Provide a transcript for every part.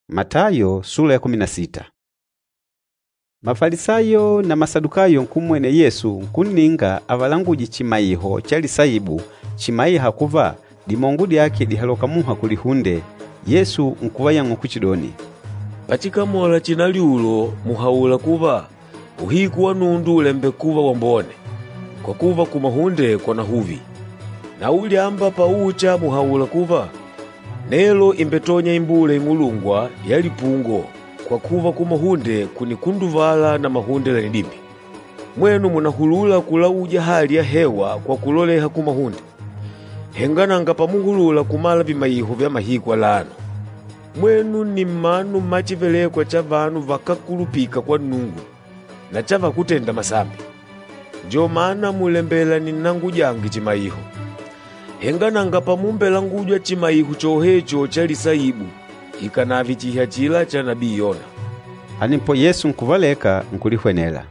Matayo sura ya 16. Mafarisayo na Masadukayo nkumwene Yesu nkuninga avalanguji chimaiho chali saibu chimaiha kuva limongu yake lihaloka muha kulihunde. Yesu nkuvayango kuchidoni, Patika mola chinaliulo muhaula kuva uhiku wa nundu ulembe kuva wambone kwa kuva kumahunde kwa nahuvi. Na uli amba paucha muhaula kuva nelo imbetonya imbule imulungwa yali pungo kwa kuva kumahunde kunikunduvala na mahunde la ndimbi. Mwenu munahulula kulauja hali ya hewa kwa kuloleha kumahunde. Hengananga pamuhulula kumala vimaiho vya mahikwa lano. Mwenu ni manu machivelekwa cha vanu vakakulupika kwa nungu na chava kutenda masambi. Njo maana mulembela ni nangu jangi chimaiho. Hengananga pamumbela ngujwa chimaihu chohecho chali saibu ikanavi chiha chila cha nabii Yona. Anipo Yesu nkuvaleka nkulihwenela.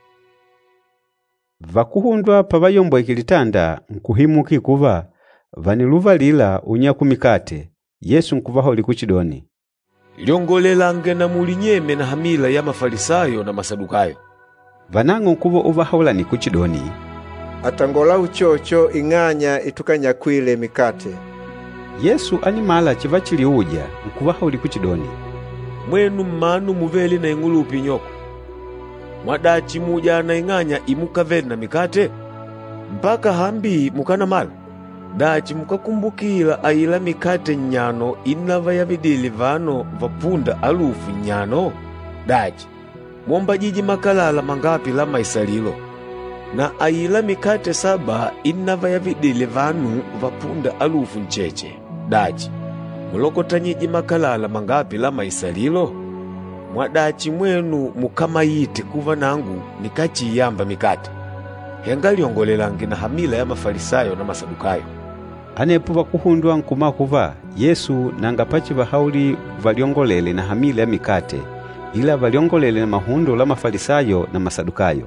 Vakuhundwa pavayombo ikilitanda nkuhimuki kuva vaniluvalila unyakumikate. Yesu nkuvaholi kuchidoni, Lyongolelange na mulinyeme na hamila ya Mafarisayo na Masadukayo. Vanango nkuvo uvahaulani kuchidoni, Atangola uchocho ing'anya itukanya kwile mikate. Yesu animala chiva chili uja nkuvaholi kuchidoni, Mwenu manu muveli na ingulupi nyoko. Mwadachi muja na ing'anya imukaveli na mikate. Mpaka hambi mukana mala. Dachi mukakumbukila aila mikate nyano inava ya vidili vano vapunda alufu nyano. Dachi mwomba jiji makalala mangapi la maisalilo. Na aila mikate 7 inava ya vidili vanu vapunda alufu ncheche. Dachi mulokota nyiji makalala mangapi la maisalilo. Mwadachi mwenu mukamayite kuva nangu nikachiyamba mikate. Hengaliongolelange na hamila ya Mafarisayo na Masadukayo. Anepo vakuhundwa nkumakuva Yesu nanga pachi vahauli valyongolele na hamila ya mikate, ila valyongolele na mahundo la Mafarisayo na Masadukayo.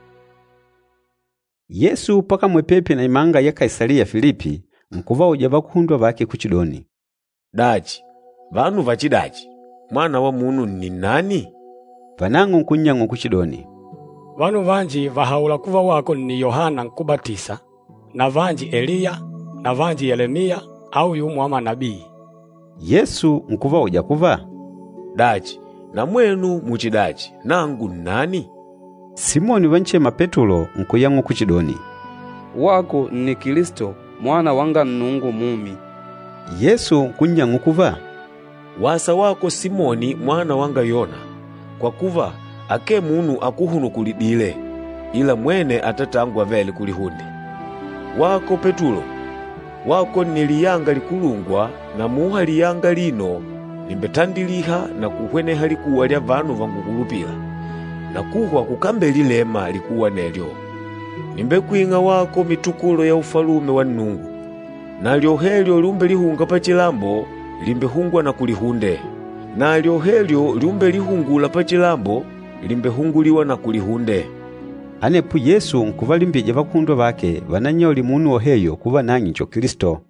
Yesu paka mwepepe na imanga ya Kaisaria Filipi nkuva uja vakuhundwa vake kuchidoni, Dachi vanu vachidachi mwana wa munu ni nani? Vanango nkunyango kuchidoni, Vanu vanji vahaula kuva wako ni Yohana nkubatisa, na vanji Eliya, na vanji Yeremia au yumu ama nabii. Yesu nkuva uja kuva, Dachi na mwenu muchidachi nangu nani? Simoni wanchema Petulo nkuyango kuchidoni, Wako ni Kristo mwana wanga Nungu mumi. Yesu nkunyango kuva, Wasa wako Simoni mwana wanga Yona, kwa kuva ake munu akuhunu kulidile, ila mwene atatangwa vele kulihunde. Wako Petulo, wako niliyanga likulungwa na muha liyanga lino limbetandiliha na kuhweneha likuwa lya vanu vangukulupila, na kuhwa kukambeli lema likuwa nelyo. Nimbekwinga wako mitukulo ya ufalume wa Nungu, na lyohelyo lumbe lihunga pachilambo limbehungwa na kulihunde, na lyohelyo lumbe lihungula pachilambo limbehunguliwa na kulihunde. Anepo Yesu nkuvalimbija vakuhundwa vake vananyoli munu oheyo kuva nanyi ncho Kristo.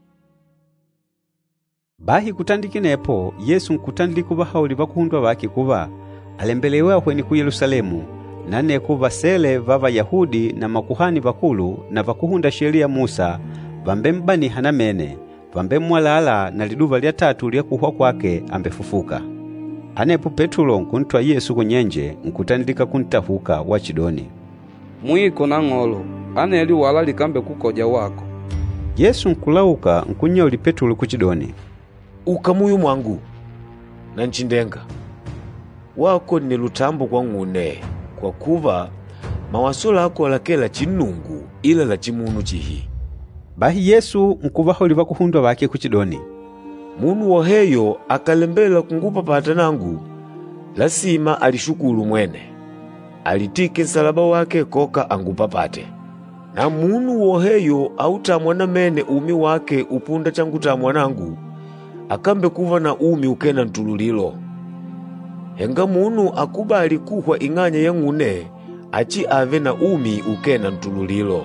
Bahi kutandikinepo Yesu nkutandili kuva hauli vakuhundwa vake kuva alembelewa hweni ku Yerusalemu, nane kuva sele vava Yahudi na makuhani vakulu na vakuhunda sheria Musa vambe mbani hanamene vambe mwalala na liduva lya 3 lya kuhwa kwake ambefufuka. Anepo Petulo nkuntwa Yesu kunyenje nkutandilika kuntahuka wachidoni, Mwiko na ng'olo, aneli wala likambe kukoja wako. Yesu nkulauka nkunyoli Petulo kuchidoni, Ukamuyu mwangu na nchindenga wako ni lutambo kwa ngune, kwa kuva mawasola ako lakela chinungu ila la chimunu chihi. Bahi Yesu nkuvaholi vakuhundwa vake kuchidoni, Munu woheyo akalembela kungupa pata nangu, lasima alishukulu mwene, alitike nsalaba wake koka angupapate. Na munu woheyo autamwa na mene umi wake upunda changutamwa nangu, akambe kuva na umi ukena ntululilo. Henga munu akubali kuhwa ing'anya ya ng'une, achi ave na umi ukena ntululilo.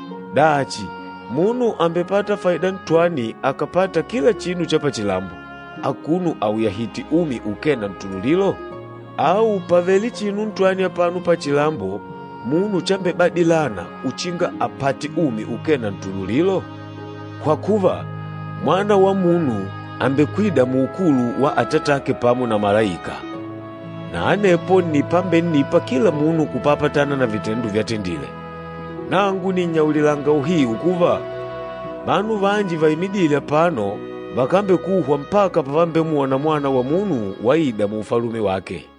Dachi munu ambepata faida ntwani akapata kila chinu chapa chilambo, akunu au yahiti umi ukena ntululilo? Au paveli chinu ntwani apanu pa chilambo munu chambe badilana uchinga apati umi ukena ntululilo? Kwa kuva mwana wa munu ambekwida muukulu wa atatake pamu na malaika. Na anepo nipa kila munu kupapatana na vitendu vyatendile. Nangu ninyaulilanga uhi ukuva banu vanji vaimidile pano vakambe kuhwa mpaka pavambe muona mwana wa munu waida mu ufalume wake.